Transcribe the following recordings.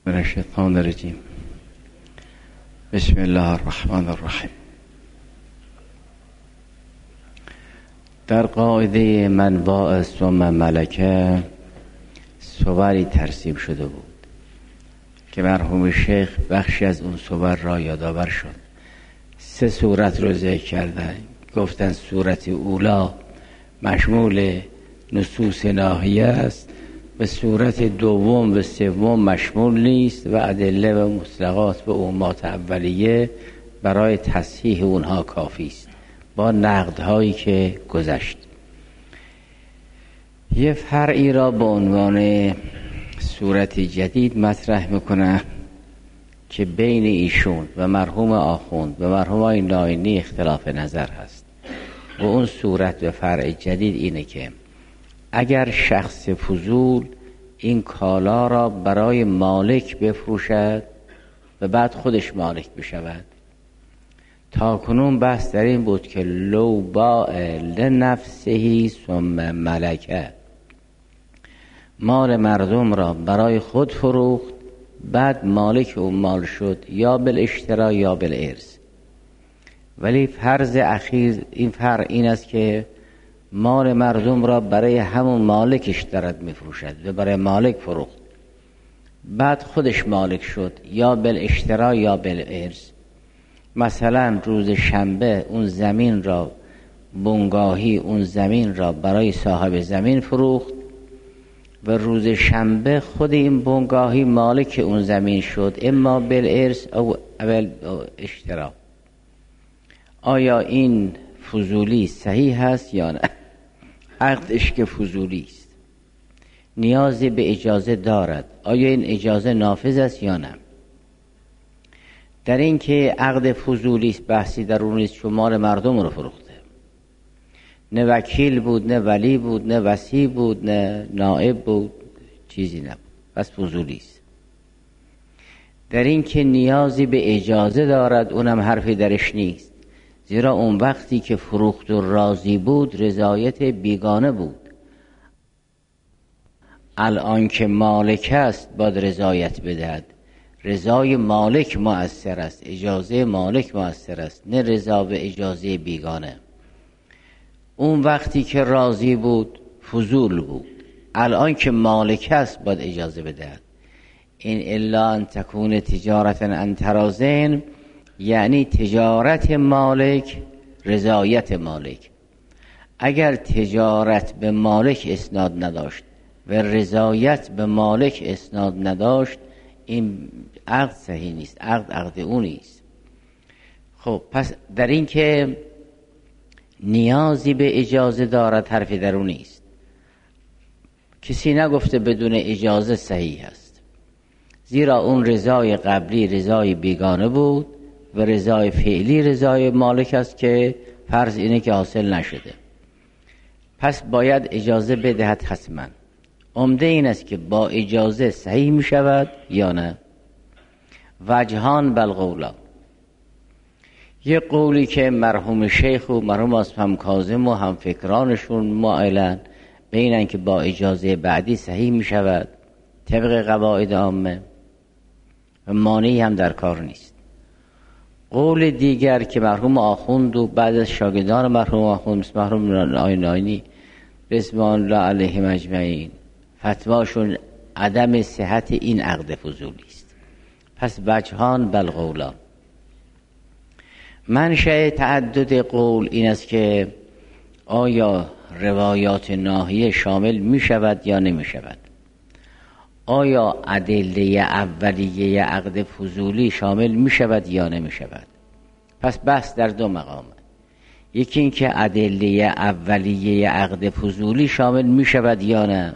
من الشیطان الرجیم. بسم الله الرحمن الرحیم. در قاعده منواع ثم ملکه صوری ترسیم شده بود که مرحوم شیخ بخشی از اون صور را یادآور شد. 3 صورت رو ذکر کردن. گفتن صورت اولا مشمول نصوص ناهیه است، به صورت دوم و سوم مشمول نیست و ادله و مطلقات به عمومات اولیه برای تصحیح اونها کافی است با نقدهایی که گذشت. یه فرعی را به عنوان صورت جدید مطرح میکنه که بین ایشون و مرحوم آخوند و مرحوم آقای ناینی اختلاف نظر هست و اون صورت و فرع جدید اینه که اگر شخص فضول این کالا را برای مالک بفروشد و بعد خودش مالک بشود. تا کنون بحث در این بود که لو باع لنفسه ثم ملکه، مال مردم را برای خود فروخت بعد مالک اون مال شد، یا بالاشترا یا بالارث. ولی فرض اخیر این فرع این است که مال مردم را برای همون مالکش دارد میفروشد و برای مالک فروخت بعد خودش مالک شد، یا بالاشترا یا بالارث. مثلا روز شنبه اون زمین را بنگاهی اون زمین را برای صاحب زمین فروخت و روز شنبه خود این بنگاهی مالک اون زمین شد، اما بالارث او اشترا. آیا این فضولی صحیح هست یا نه؟ عقدش که فضولی است، نیازی به اجازه دارد. آیا این اجازه نافذ است یا نه؟ در این که عقد فضولی است بحثی در اون نیست، چون مال مردم رو فروخته، نه وکیل بود، نه ولی بود، نه وصی بود، نه نائب بود، چیزی نبود، بس فضولی است. در این که نیازی به اجازه دارد اونم حرفی درش نیست، زیرا اون وقتی که فروخت و راضی بود رضایت بیگانه بود. الان که مالک است باید رضایت بدهد، رضای مالک مؤثر است، اجازه مالک مؤثر است، نه رضا و اجازه بیگانه. اون وقتی که راضی بود فضول بود، الان که مالک است باید اجازه بدهد. این الا ان تکون تجارتا عن تراضین، یعنی تجارت مالک رضایت مالک. اگر تجارت به مالک اسناد نداشت و رضایت به مالک اسناد نداشت این عقد صحیح نیست، عقد اون نیست. خب پس در این که نیازی به اجازه دارد حرفی در اون نیست. کسی نگفته بدون اجازه صحیح است، زیرا اون رضای قبلی رضای بیگانه بود و رضای فعلی رضای مالک است که فرض اینه که حاصل نشده، پس باید اجازه بدهد حتما. عمده این است که با اجازه صحیح می شود یا نه. وجهان بالقولا، یه قولی که مرحوم شیخ و مرحوم اصفهان کاظم و هم فکرانشون مائلن به اینن که با اجازه بعدی صحیح می شود طبق قواعد عامه و مانعی هم در کار نیست. قول دیگر که مرحوم آخوند و بعد از شاگردان مرحوم آخوند مثل مرحوم ناینی رضوان الله علیهم اجمعین فتواشون عدم صحت این عقد فضولی است. پس وجهان بالقولا. منشأ تعدد قول این است که آیا روایات ناهیه شامل می شود یا نمی شود. آیا ادله اولیه عقد فضولی شامل می شود یا نمی شود. پس بحث در 2 مقام. یکی این که ادله اولیه عقد فضولی شامل می شود یا نه.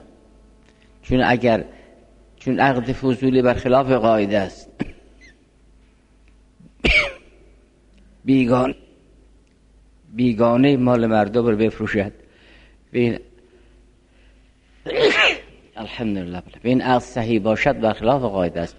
چون عقد فضولی برخلاف قاعده است. بیگانه مال مردم رو بفروشد، الحمدلله به این عقد صحیح باشد برخلاف قاعده است.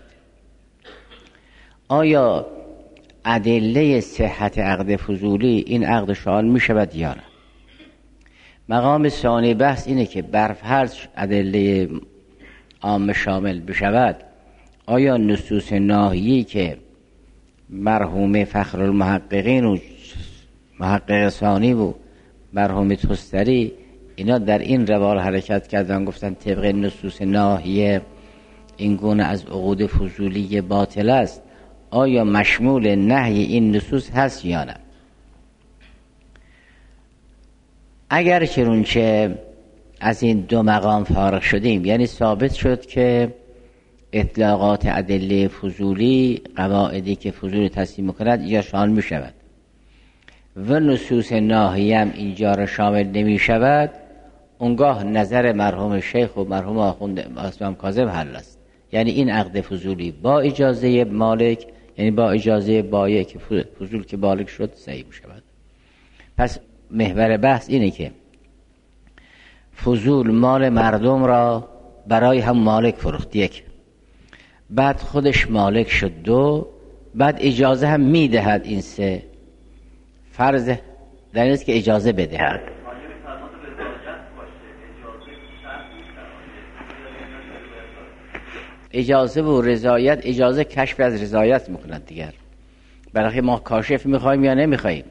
آیا ادله صحت عقد فضولی این عقد شامل می شود یا نه؟ مقام ثانی بحث اینه که برفرض ادله عام شامل بشود، آیا نصوص ناهیی که مرحوم فخرالمحققین و محقق ثانی و مرحوم تستری اینا در این روال حرکت کردن، گفتن طبق نصوص ناهیه این گونه از عقود فضولی باطل است، آیا مشمول نهی این نصوص هست یا نه؟ اگر چنانچه از این دو مقام فارغ شدیم، یعنی ثابت شد که اطلاقات ادله فضولی قواعدی که فضول تصحیح می‌کند یا شامل می‌شود و نصوص ناهیه هم اینجا را شامل نمی‌شود، اونگاه نظر مرحوم شیخ و مرحوم آخوند اسلام کاظم حل است. یعنی این عقد فضولی با اجازه مالک، یعنی با اجازه بایع که فضول که بالغ شد صحیح می‌شود. پس محور بحث اینه که فضول مال مردم را برای هم مالک فروخت، یک، بعد خودش مالک شد، دو، بعد اجازه هم میدهد، این سه. فرض در این است که اجازه بدهد. اجازه و رضایت، اجازه کشف از رضایت میکند دیگر. برای ما کاشف میخوایم یا نمیخوایم؟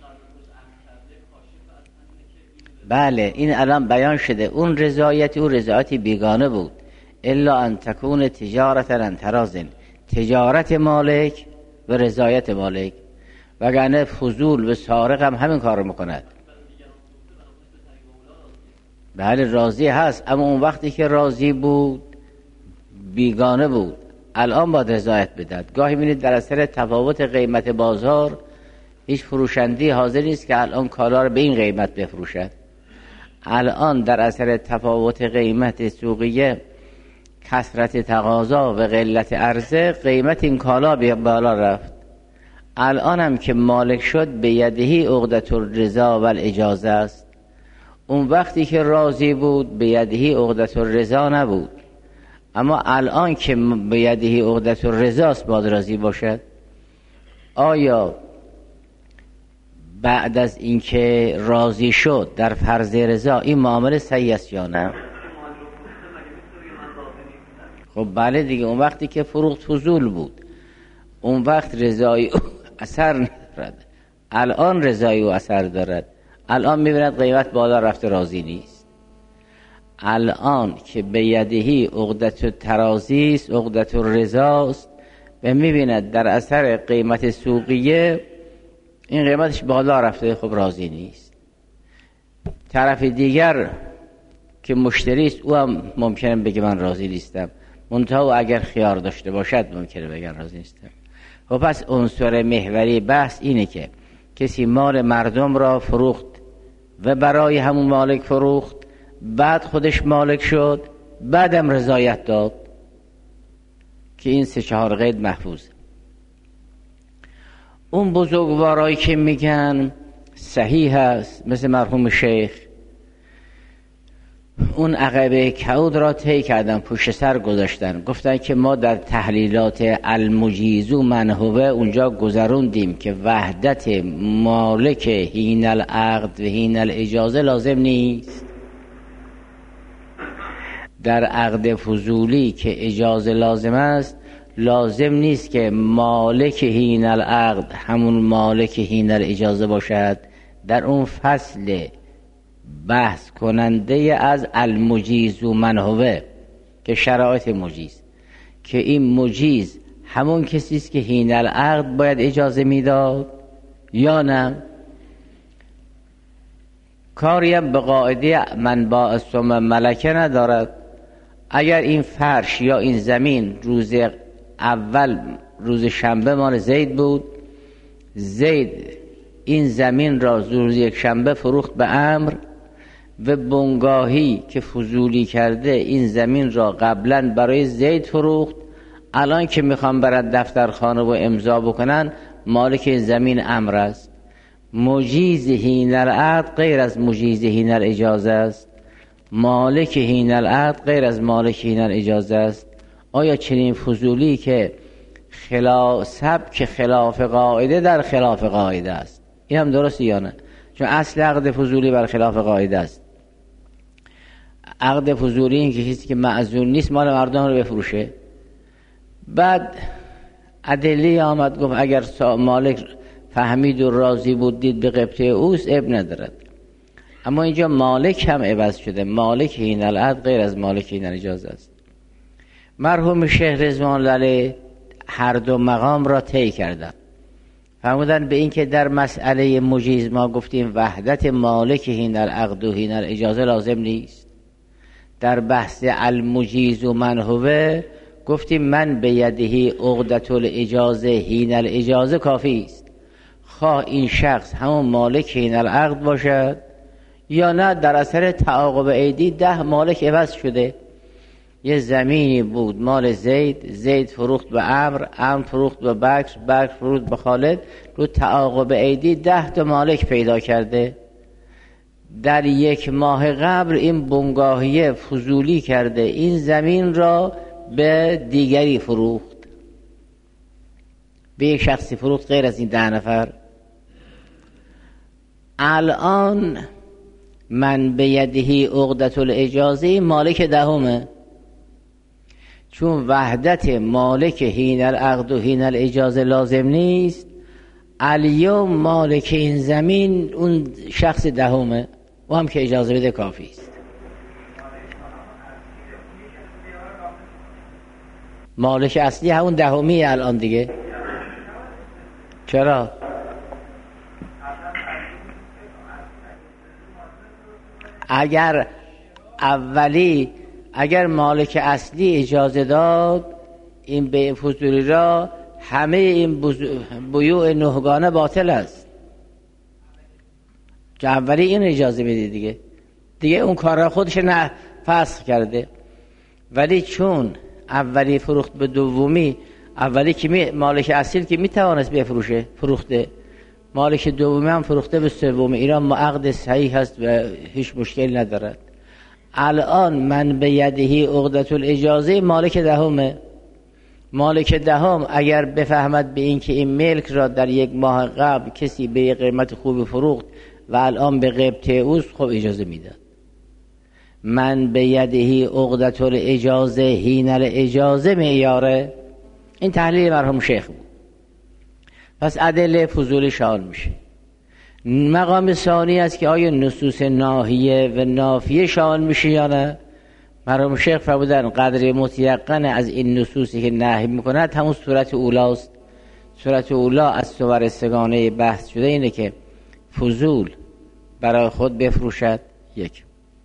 بله، این الان بیان شده. اون رضایتی بیگانه بود. الا ان تکون تجارتا عن تراض، تجارت مالک و رضایت مالک، وگرنه فضول و سارق هم همین کار رو میکند. بله راضی هست، اما اون وقتی که راضی بود بیگانه بود، الان باید رضایت بدهد. گاهی بینید در اثر تفاوت قیمت بازار هیچ فروشندی حاضر نیست که الان کالا رو به این قیمت بفروشد. الان در اثر تفاوت قیمت سوقیه، کثرت تقاضا و قلت عرضه، قیمت این کالا بالا رفت. الان هم که مالک شد به یدهی عقدة الرضا و الاجازه است. اون وقتی که راضی بود به یدهی عقدة الرضا نبود، اما الان که به یدهی عقدة الرضا است باید راضی باشد. آیا بعد از اینکه راضی شد در فرض رضا این معامله صحیح است یا نه؟ خب بله دیگه، اون وقتی که فروخت فضول بود، اون وقت رضای او اثر ندارد. الان رضای او اثر دارد. الان میبیند قیمت بالا رفته، راضی نیست. الان که به یدهی عقدة التراضی است، عقدة الرضا است، و میبیند در اثر قیمت سوقیه این قیمتش بالا رفته، خب راضی نیست. طرف دیگر که مشتری است او هم ممکنه بگه من راضی نیستم، منتها اگر خیار داشته باشد ممکنه بگن راضی نیستم. خب پس عنصر محوری بحث اینه که کسی مال مردم را فروخت و برای همون مالک فروخت، بعد خودش مالک شد، بعدم رضایت داد، که این 3-4 قید محفوظ. اون بزرگوارایی که میگن صحیح هست مثل مرحوم شیخ، اون عقبه کعود را طی کردن، پشت سر گذاشتن، گفتن که ما در تحلیلات المجیز و منهوه اونجا گذروندیم که وحدت مالک حین العقد و حین الاجازه لازم نیست. در عقد فضولی که اجازه لازم است، لازم نیست که مالک حین العقد همون مالک حین الاجازه باشد. در اون فصل بحث کننده از المجیز و منهوه که شرایط مجیز، که این مجیز همون کسی است که حین العقد باید اجازه میداد یا نه. کاری هم به قاعده من با ثم ملکه ندارد. اگر این فرش یا این زمین روز اول روز شنبه مال زید بود، زید این زمین را روز یک شنبه فروخت به عمرو، و بنگاهی که فضولی کرده این زمین را قبلا برای زید فروخت، الان که میخوام برد دفترخانه و امضا بکنن، مالک این زمین عمرو است. مجیز حین العقد غیر از مجیز حین الاجازه است. مالک حین العقد غیر از مالک حین الاجازه است. آیا چنین فضولی که سبک خلاف قاعده در خلاف قاعده است، این هم درست یا نه؟ چون اصل عقد فضولی بر خلاف قاعده است. عقد فضولی این که کسی که معذور نیست مال مردم رو بفروشه، بعد ادله آمد گفت اگر مالک فهمید و راضی بود دید به قبطه اوست اب ندارد. اما اینجا مالک هم عوض شده. مالک هین العقد غیر از مالک هین الاجازه است. مرحوم شیخ رضوان الله علیه هر دو مقام را طی کردند. فرمودن به این که در مسئله مجیز ما گفتیم وحدت مالک هین العقد و هین الاجازه لازم نیست. در بحث المجیز و من هوه گفتیم من به یدهی عقدة الاجازه هین الاجازه کافی است. خواه این شخص همون مالک هین العقد باشد یا نه در اثر تعاقب ایدی 10 مالک عوض شده. یه زمینی بود مال زید فروخت به عمرو فروخت به بکر فروخت به خالد، رو تعاقب ایدی 10 مالک پیدا کرده. در 1 ماه قبل این بنگاهیه فضولی کرده این زمین را به دیگری فروخت، به یک شخصی فروخت غیر از این 10 نفر. الان من به یدهی عقدة الاجازه مالک 10، چون وحدت مالک هین العقد و هین الاجازه لازم نیست. الیوم مالک این زمین اون شخص 10 و هم که اجازه بده کافی است. مالک اصلی همون 10 الان دیگه. چرا؟ اگر مالک اصلی اجازه داد این به فضولی را، همه این بیوع 9گانه باطل است. که اولی این اجازه بده دیگه اون کار را خودش نه فسخ کرده. ولی چون اولی فروخت به دومی، اولی که مالک اصلی که میتوانست بفروشه فروخته، مالک دومی هم فروخته به سومی، اینا عقد صحیح هست و هیچ مشکل ندارد. الان من به یدهی عقدة الاجازه مالک 10. مالک 10 اگر بفهمد به این که این ملک را در 1 ماه قبل کسی به قیمت خوبی فروخت و الان به قبطه اوست، خب اجازه میداد. من به یدهی عقدة الاجازه هین الاجازه معیاره. این تحلیل مرحوم شیخ بود. پس ادله فضولی شامل میشه. مقام ثانی است که آیا نصوص ناهیه و نافیه شامل میشه یا نه. مرحوم شیخ فرمودن قدر متیقن از این نصوصی که نهی میکند همون صورت اولاست. صورت اولا از صور سگانه بحث شده اینه که فضول برای خود بفروشد، 1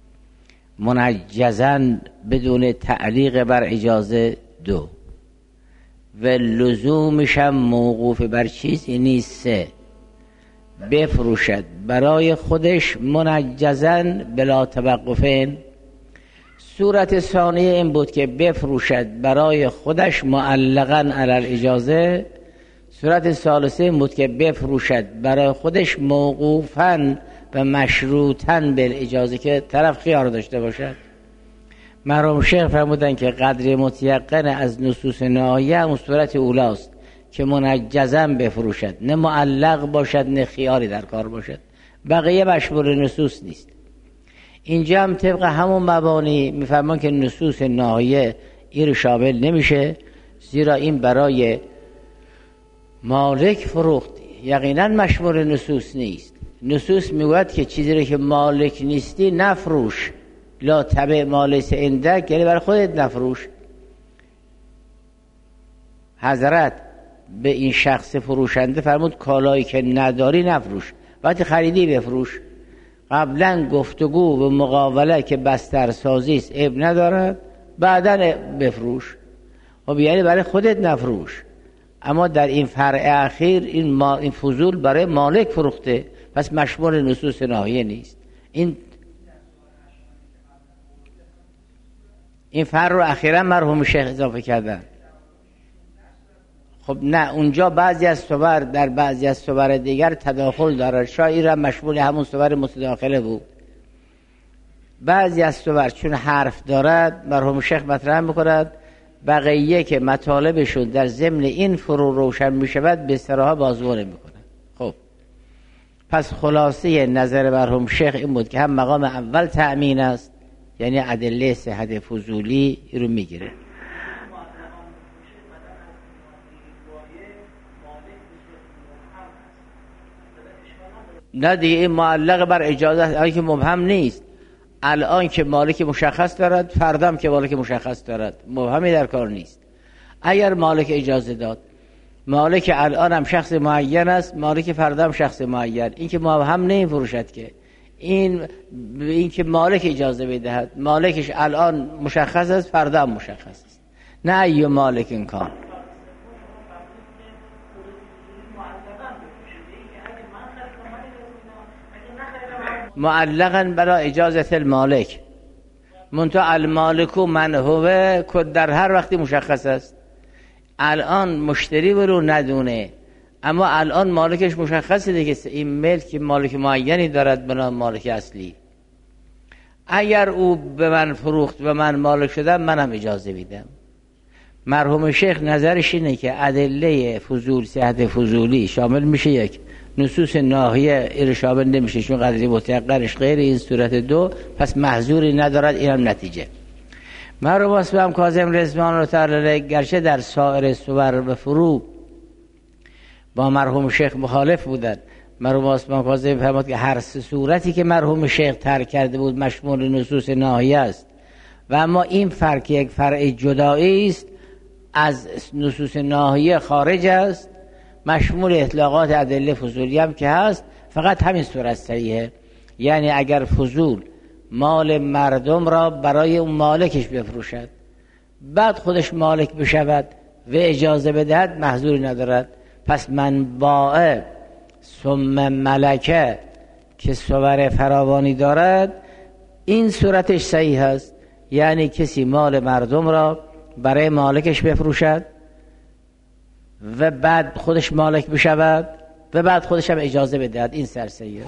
منجزن بدون تعلیق بر اجازه، 2 و لزومش هم موقوف بر چیزی نیست، 3 بفروشد برای خودش منجزن بلا توقفین. صورت ثانیه این بود که بفروشد برای خودش معلقاً علی الاجازه. صورت ثالثه این بود که بفروشد برای خودش موقوفاً و مشروطاً بالاجازه، که طرف خیار داشته باشد. مرحوم شیخ فرمودن که قدر متیقن از نصوص ناهیه اون صورت اولاست که منجزاً بفروشد، نه معلق باشد نه خیاری در کار باشد. بقیه مشمول نصوص نیست. اینجا هم طبق همون مبانی میفهمن که نصوص ناهیه این شامل نمیشه، زیرا این برای مالک فروخت، یقینا مشمول نصوص نیست. نصوص میگوید که چیزی رو که مالک نیستی نفروش، لا تبع ما لیس عندک، یعنی برای خودت نفروش. حضرت به این شخص فروشنده فرمود کالایی که نداری نفروش، وقتی خریدی بفروش. قبلا گفتگو و مقاوله که بسترسازی است عیب ندارد، بعداً بفروش. خب یعنی برای خودت نفروش. اما در این فرع اخیر این فضول برای مالک فروخته، پس مشمول نصوص ناهیه نیست. این فرع رو اخیراً مرحوم شیخ اضافه کردن. خب نه، اونجا بعضی از صور در بعضی از صور دیگر تداخل دارد، شاید را مشمول همون صور متداخله بود. بعضی از صور چون حرف دارد مرحوم شیخ مطرح می‌کند، بقیه که مطالبشون در ضمن این فرو روشن می‌شود به صراحت بازگو نمی‌کنه. خب پس خلاصه نظر مرحوم شیخ این بود که هم مقام اول تأمین است، یعنی ادله صحت فضولی رو میگیره. نه دیگه این معلق بر اجازه است که مبهم نیست. الان که مالک مشخص دارد، فردا هم که مالک مشخص دارد، مبهمی در کار نیست. اگر مالک اجازه داد، مالک الان هم شخص معین است، مالک فردا هم شخص معین، این که مبهم نمی‌فروشد که. این که مالک اجازه بدهد، مالکش الان مشخص است، فردا هم مشخص است. نه ای مالک این کار. معلقا برای اجازت المالک، منتها المالک من هو در هر وقتی مشخص است. الان مشتری برو ندونه، اما الان مالکش مشخصه دیگه، این ملک مالک معینی دارد بنا مالک اصلی. اگر او به من فروخت و من مالک شدم، منم اجازه میدم. مرحوم شیخ نظرش اینه که ادله فضول، صحت فضولی شامل میشه یک، نصوص ناهیه ایر شامل نمیشه، چون قدری متیقنش غیر این صورت دو، پس محظوری ندارد. اینم نتیجه. مرحوم اسبم کاظم رضوان الله تعالی گرچه در سایر صور و فروع با مرحوم شیخ مخالف بودند، مرحوم اسبم کاظم فرمود که هر صورتی که مرحوم شیخ ترک کرده بود مشمول نصوص ناهیه است، و اما این فرق یک فرع جدایی است از نصوص ناهیه، خارج است، مشمول اطلاقات ادله فضولی هم که هست، فقط همین صورت صحیحه. یعنی اگر فضول مال مردم را برای اون مالکش بفروشد، بعد خودش مالک بشود و اجازه بدهد، محظوری ندارد. پس منباع ثم ملکه که صور فراوانی دارد، این صورتش صحیح است. یعنی کسی مال مردم را برای مالکش بفروشد و بعد خودش مالک بشود و بعد خودش هم اجازه بدهد، این سرسیه.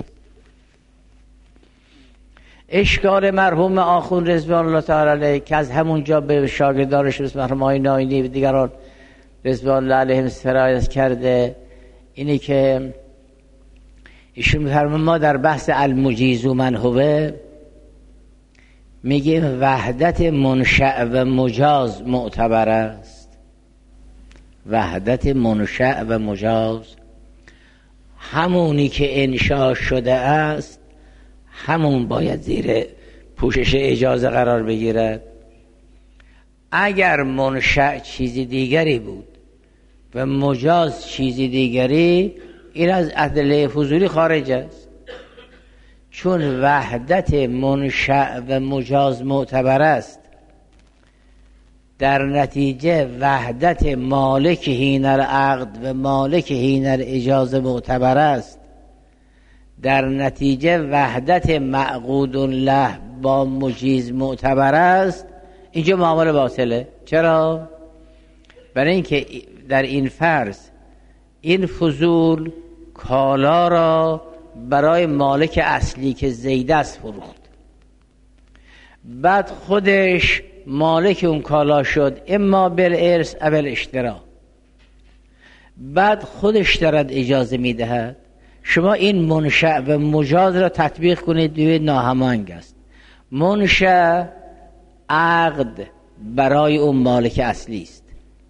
اشکال مرحوم آخوند رضوان الله تعالی علیه که از همونجا به شاگردانش مثل مرحوم آقای ناینی و دیگران رضوان الله علیهم سرایت کرده، اینی که ایشون می‌فرمایند ما در بحث المجیز من هو میگیم وحدت منشأ و مجاز معتبر است. وحدت منشأ و مجاز، همونی که انشاء شده است همون باید زیر پوشش اجازه قرار بگیرد. اگر منشأ چیزی دیگری بود و مجاز چیزی دیگری، این از ادله فضولی خارج است. چون وحدت منشأ و مجاز معتبر است، در نتیجه وحدت مالک حین العقد و مالک حین الاجازه معتبر است. در نتیجه وحدت معقود له با مجیز معتبر است. اینجا معامله باطله. چرا؟ برای اینکه در این فرض این فضول کالا را برای مالک اصلی که زید است فروخت، بعد خودش مالک اون کالا شد، اما بالارث او بالاشترا، بعد خودش دارد اجازه میدهد. شما این منشأ و مجاز را تطبیق کنید، دوی ناهماهنگ است. منشأ عقد برای اون مالک اصلی است،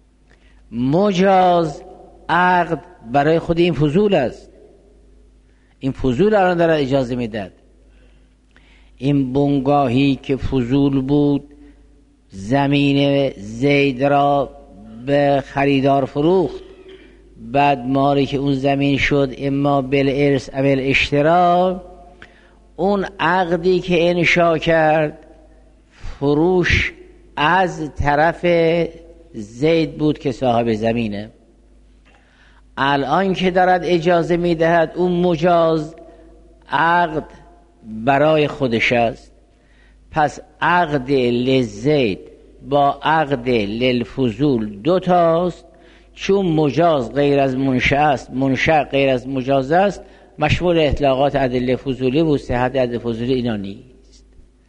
مجاز عقد برای خود این فضول است. این فضول الان دارد اجازه میدهد. این بنگاهی که فضول بود، زمین زید را به خریدار فروخت، بعد مالک اون زمین شد اما بالارث او بالاشترا. اون عقدی که انشا کرد فروش از طرف زید بود که صاحب زمینه. الان که دارد اجازه میدهد، اون مجاز عقد برای خودش است. پس عقد لزید با عقد للفضول دو تاست. چون مجاز غیر از منشأ است، منشأ غیر از مجاز است، مشمول اطلاقات ادله فضولی و صحت ادله فضولی اینا نیست.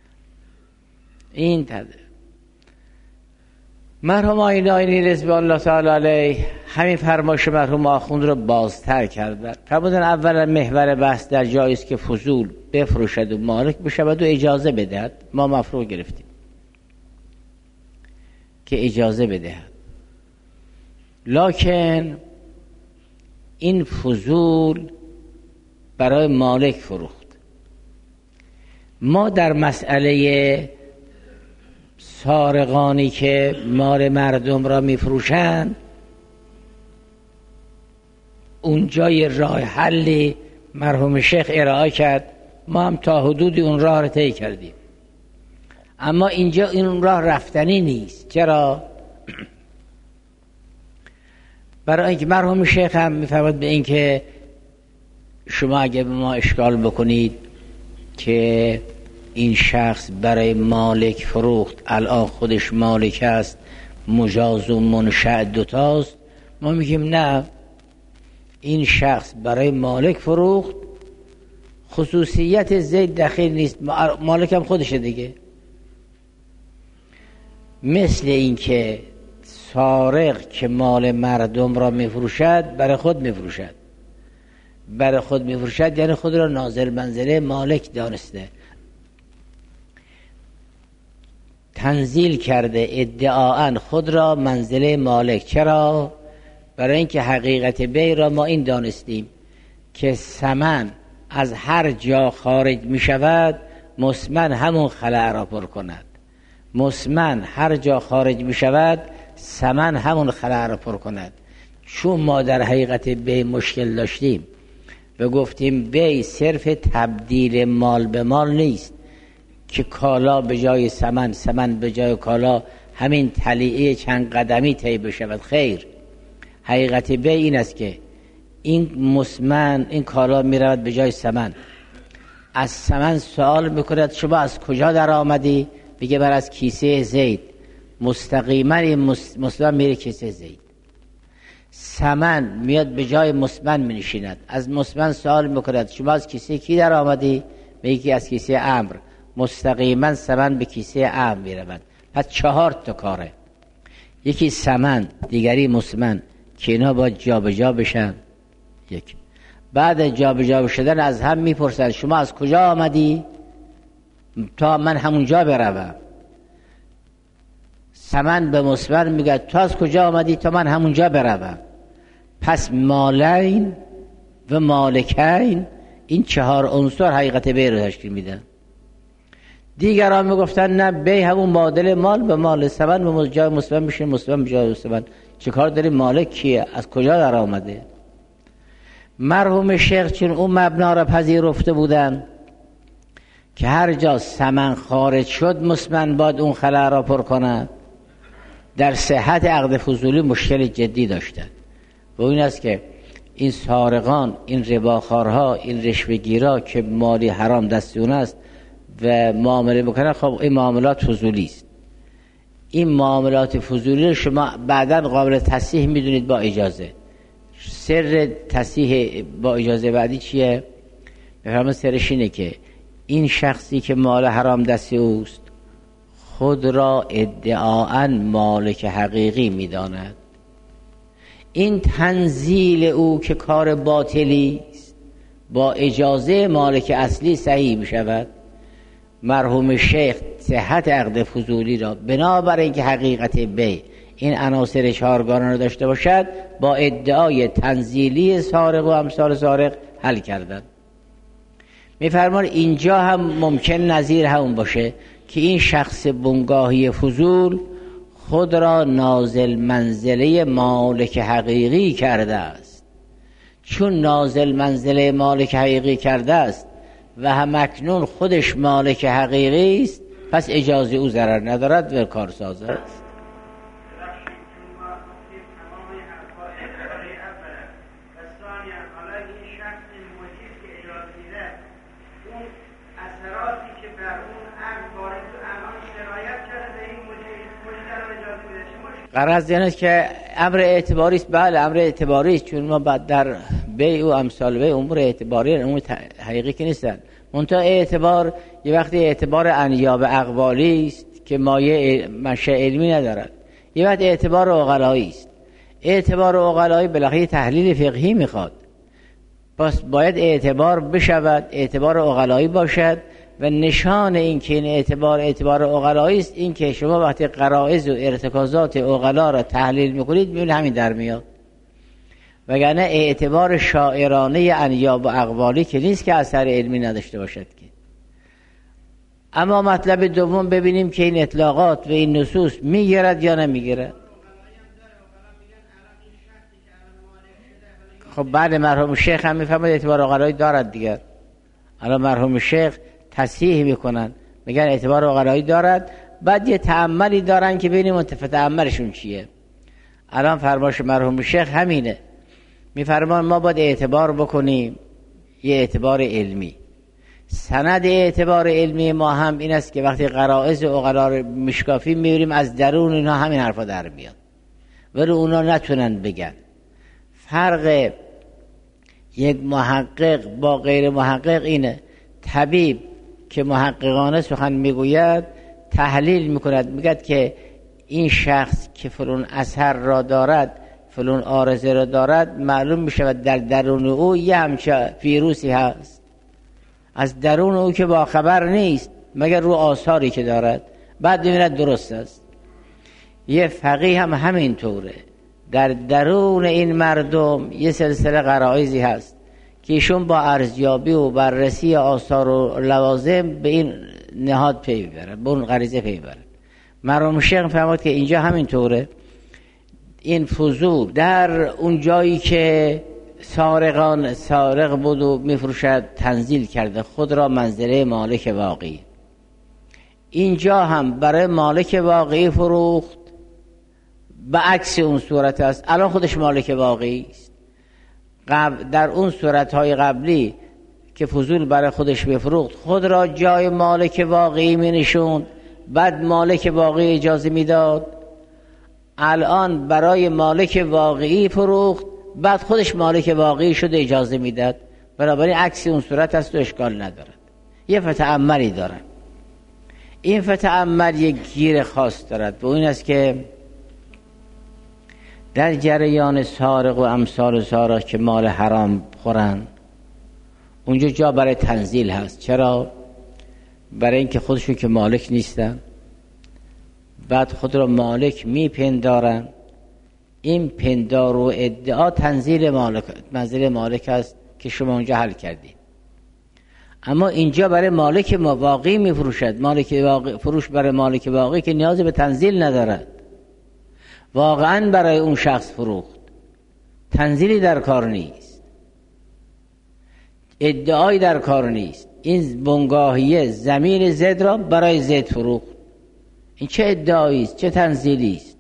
این تده. مرحوم آقای ناینی رضوان الله تعالی علیه همین فرمایش مرحوم آخوند رو بازتر کردن. فرمودن اولا محور بحث در جایی است که فضول بفروشد و مالک بشود و اجازه بدهد. ما مفروض گرفتیم که اجازه بدهد، لکن این فضول برای مالک فروخت. ما در مسئله سارقانی که مال مردم را میفروشند اونجا یه راه حلی مرحوم شیخ ارائه کرد، ما هم تا حدودی اون راه را طی کردیم، اما اینجا این راه رفتنی نیست. چرا؟ برای اینکه مرحوم شیخ هم میفرماد به این که شما اگه به ما اشکال بکنید که این شخص برای مالک فروخت، الان خودش مالک است، مجاز و منشأ دوتاست، ما میگیم نه، این شخص برای مالک فروخت، خصوصیت زید دخیل نیست، مالک هم خودشه دیگه. مثل این که سارق که مال مردم را میفروشد برای خود میفروشد، برای خود میفروشد یعنی خود را نازل منزله مالک دانسته، تنزیل کرده ادعاً خود را منزله مالک. چرا؟ برای اینکه حقیقت بیع را ما این دانستیم که ثمن از هر جا خارج می شود مسمن همون خلأ را پر کند. مسمن هر جا خارج می شود ثمن همون خلأ را پر کند. چون ما در حقیقت بیع مشکل داشتیم و گفتیم بیع صرف تبدیل مال به مال نیست که کالا به جای ثمن، ثمن به جای کالا، همین طلیعه چند قدمی طی بشود. خیر، حقیقت بیع این است که این مسمن، این کالا می رود به جای ثمن. از ثمن سوال میکند شما از کجا در آمدی؟ بگه بر از کیسه زید. مستقیما این مسمن میره کیسه زید. ثمن میاد به جای مسمن می نشیند. از مسمن سوال میکند شما از کیسه کی در آمدی؟ میگه از کیسه عمرو. مستقیما ثمن به کیسه عمرو می رود. پس 4 تا کاره، یکی ثمن، دیگری مسمن، که اینا باید جا به جا بشن. یک بعد جا به جا شدن از هم میپرسن شما از کجا آمدی تا من همونجا بروم. ثمن به مسمن میگه تو از کجا آمدی تا من همونجا بروم. پس مالین و مالکین، این 4 عنصر حقیقت بیع رو تشکیل میدن. دیگران میگفتن نه، بیع همون معادل مال به مال، ثمن به جای مسمن میشه، مسمن به جای ثمن. چه کار داری؟ مالک کیه؟ از کجا در آمده؟ مرحوم شیخ چون اون مبنا را پذیرفته بودن که هر جا ثمن خارج شد مسمن باید اون خلأ را پر کند، در صحت عقد فضولی مشکل جدی داشتند. و این است که این سارقان، این رباخوارها، این رشوه‌گیرا که مالی حرام دستیون است و معامله میکنن، خب این معاملات فضولی است. این معاملات فضولی رو شما بعداً قابل تصحیح میدونید با اجازه. سر تصحیح با اجازه بعدی چیه؟ بفرمایید سرش اینه که این شخصی که مال حرام دستی اوست خود را ادعاءً مالک حقیقی میداند. این تنزیل او که کار باطلی است با اجازه مالک اصلی صحیح میشود. مرحوم شیخ صحت عقد فضولی را بنابراین اینکه حقیقت بیع این عناصر 4گانه را داشته باشد با ادعای تنزیلی سارق و امثال سارق حل کردند. میفرمان اینجا هم ممکن نظیر همون باشه که این شخص بنگاهی فضول خود را نازل منزله مالک حقیقی کرده است. چون نازل منزله مالک حقیقی کرده است و همکنون خودش مالک حقیقی است، پس اجازه او ضرر ندارد و کارساز است. غرض این است که امر اعتباری است. بله امر اعتباری است، چون ما بعد در بیع و امثال بیع امور اعتباری امور حقیقی که نیستن. منتها اعتبار یه وقتی اعتبار انیاب اقوالی است که مایه منشأ علمی ندارد، یه وقت اعتبار عقلایی است. اعتبار عقلایی بالاخره تحلیل فقهی میخواد، پس باید اعتبار بشود، اعتبار عقلایی باشد. و نشان این که این اعتبار عقلایی است این که شما وقتی غرایز و ارتکازات عقلا را تحلیل میکنید میبینید همین در میاد. وگرنه اعتبار شاعرانه انیاب و اقوالی که نیست که اثر علمی نداشته باشد که. اما مطلب دوم ببینیم که این اطلاقات و این نصوص میگیرد یا نمیگیرد. خب بعد مرحوم شیخ هم میفهمد اعتبار عقلایی دارد دیگر. الان مرحوم شیخ تصحیح میکنن، میگن اعتبار عقلایی دارد، بعد یه تأملی دارن که ببینیم منتفع تأملشون چیه. الان فرمایش مرحوم شیخ همینه، میفرمان ما باید اعتبار بکنیم یه اعتبار علمی. سند اعتبار علمی ما هم این است که وقتی غرائز عقلا رو میشکافیم میبینیم از درون اینا همین حرفا در میاد، ولی اونا نتونن بگن. فرق یک محقق با غیر محقق اینه، طبیب که محققانه سخن میگوید تحلیل میکند، میگد که این شخص که فلان اثر را دارد، فلان عارضه را دارد، معلوم میشود در درون او یه همچه ویروسی هست، از درون او که با خبر نیست مگر رو آثاری که دارد، بعد میبیند درست است. یه فقیه هم همین طوره، در درون این مردم یه سلسله غرایزی هست که ایشون با ارزیابی و بررسی آثار و لوازم به این نهاد پی ببرن، به اون غریزه پی ببرن. مرحوم شیخ فهمید که اینجا همین طوره. این فضول در اون جایی که سارق بود و میفروشد تنزیل کرده خود را منزله مالک واقعی، اینجا هم برای مالک واقعی فروخت، به عکس اون صورت است. الان خودش مالک واقعی است. در اون صورتهای قبلی که فضول برای خودش بفروخت خود را جای مالک واقعی می نشوند، بعد مالک واقعی اجازه میداد. الان برای مالک واقعی فروخت، بعد خودش مالک واقعی شده اجازه میداد. بنابراین عکس اون صورت است و اشکال ندارد. یه فتعملی دارد. این فتعمل یک گیر خاص دارد و این است که در جریان سارق و امثال سارق که مال حرام خورن، اونجا جا برای تنزیل هست. چرا؟ برای اینکه خودشون که مالک نیستن، بعد خود را مالک میپندارن. این پندار و ادعا تنزیل مالک است که شما اونجا حل کردید. اما اینجا برای مالک واقعی میفروشد. فروش برای مالک واقعی که نیازی به تنزیل ندارد، واقعا برای اون شخص فروخت، تنزیلی در کار نیست، ادعایی در کار نیست. این بنگاهیه زمین زید را برای زید فروخت. این چه ادعایی است؟ چه تنزیلی است؟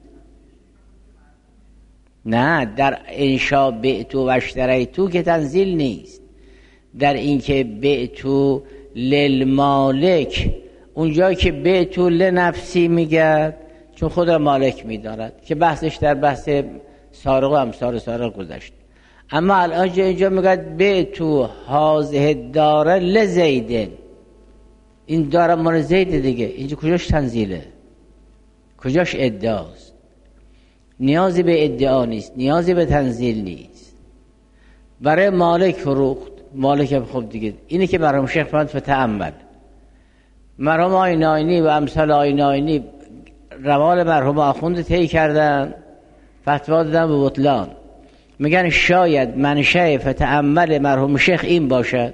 نه، در انشاء بعتو و اشتریتو که تنزیل نیست. در اینکه بعتو للمالک، اونجا که بعتو لنفسی میگه چون خود را مالک میدارد، که بحثش در بحث سارق و امثال سارق گذشت. اما الان اینجا میگه بعتو هذه داره لزیدن، این داره مال زید دیگه. اینجا کجاش تنزیله؟ کجاش ادعاست؟ نیازی به ادعا نیست، نیازی به تنزیل نیست. برای مالک فروخت، مالک خب دیگه. اینه که مرحوم شیخ فرمود فتعمل. مرحوم آیین آیینی و امثال آیین آیینی روال مرحوم آخوند طی کردن، فتوا دادن به بطلان. میگن شاید منشأ فتعمل مرحوم شیخ این باشد،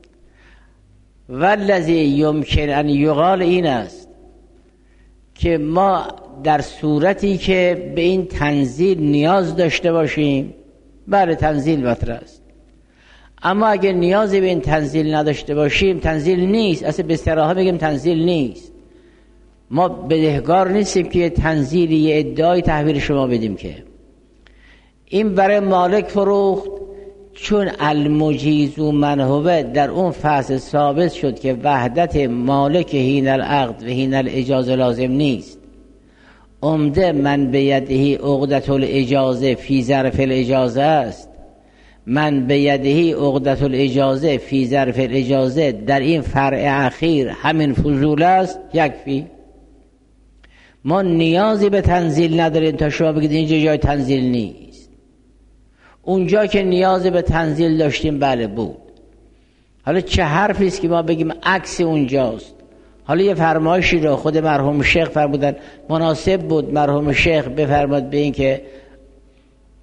والذی یمکن ان یقال این است که ما در صورتی که به این تنزیل نیاز داشته باشیم، بله تنزیل مطرح است. اما اگه نیازی به این تنزیل نداشته باشیم، تنزیل نیست. اصلا به صراحت بگیم تنزیل نیست. ما بدهکار نیستیم که تنزیلی یه ادعای تحویل شما بدیم. که این برای مالک فروخت، چون المجیز و منهوه در اون فصل ثابت شد که وحدت مالک هین العقد و هین الاجازه لازم نیست. عمده من بیدهی عقدت الاجازه فی ظرف الاجازه است. من بیدهی عقدت الاجازه فی ظرف الاجازه در این فرع اخیر همین فضول است، یکفی. ما نیازی به تنزیل نداریم تا شما بگید اینجا جای تنزیل نیست. اونجا که نیازی به تنزیل داشتیم بله بود. حالا چه حرفی است که ما بگیم عکس اونجاست؟ حالا یه فرمایشی رو خود مرحوم شیخ فرمودن، مناسب بود مرحوم شیخ بفرماد به این که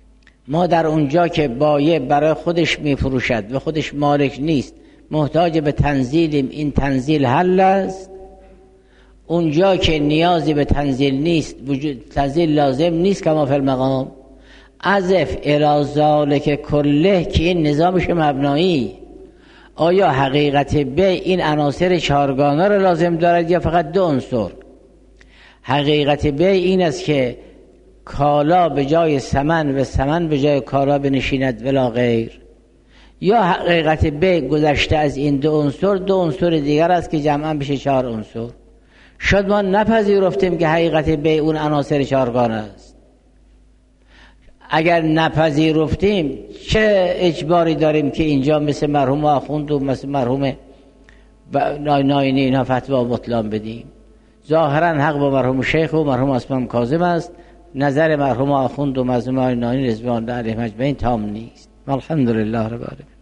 ما در اونجا که بایع برای خودش میفروشد و خودش مالک نیست، محتاج به تنزیلیم، این تنزیل حل است. اونجا که نیازی به تنزیل نیست، تنزیل لازم نیست کما فی المقام، عزف الی ذالک کله که این نظامش مبنایی. آیا حقیقت بیع این عناصر چهارگانه را لازم دارد یا فقط دو عنصر؟ حقیقت بیع این است که کالا به جای ثمن و ثمن به جای کالا بنشیند ولا غیر، یا حقیقت بیع گذشته از این دو عنصر دیگر است که جمعا بشه 4 عنصر. شاید ما نپذیرفتیم که حقیقت بیع اون عناصر چهارگانه است. اگر نپذیرفتیم چه اجباری داریم که اینجا مثل مرحوم آخوند و مثل مرحوم ناینی اینا فتوا بطلان بدیم؟ ظاهرا حق با مرحوم شیخ و مرحوم اسمم کاظم است، نظر مرحوم آخوند و مرحوم ناینی رضوان الله علیهم اجمعین تام نیست. الحمدلله رب العالمین.